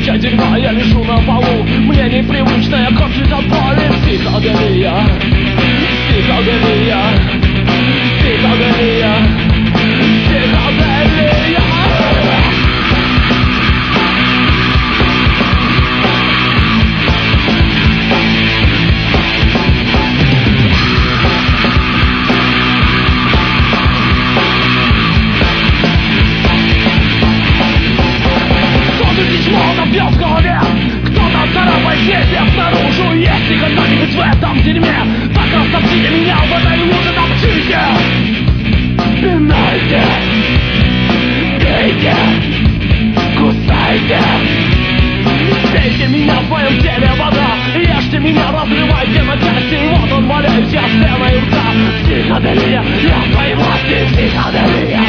куча дерьма, я лежу на полу. Мне непривычно, я корчусь от боли. Психоделия, психоделия, психоделия, психоделия. Бьет в голове, кто-то царапает себе снаружи. Если когда-нибудь в этом дерьме, так растопчите меня в этой луже, топчите. Пинайте, бейте, кусайте. Бейте меня в своем теле, вода. Ешьте меня, разрывайте на части. Вот он валяюсь, я с пеной у рта. Психоделия, я в твоей власти, психоделия.